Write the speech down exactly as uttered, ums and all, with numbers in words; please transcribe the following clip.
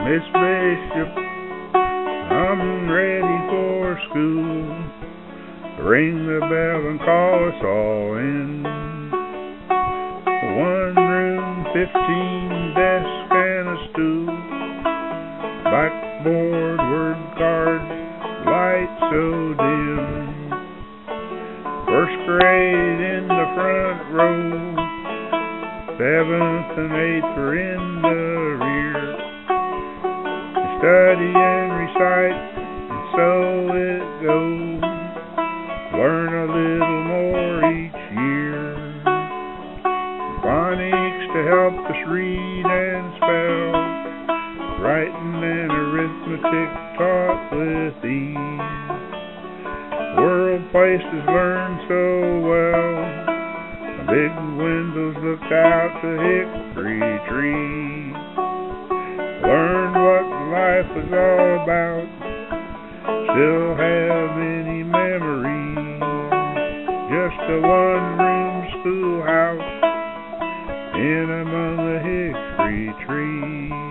Miss Bishop, I'm ready for school. Ring the bell and call us all in. One room, fifteen desks and a stool. Blackboard, word cards, light so dim. First grade in the front row. Seventh and eighth are in the rear. You study and recite, and so it goes. Learn a little more each year. Phonics to help us read and spell. Writing and arithmetic taught with ease. World places learned so well. Big windows looked out to Hickory Tree. Learned what life was all about. Still have many memories. Just a one-room schoolhouse in among the hickory trees.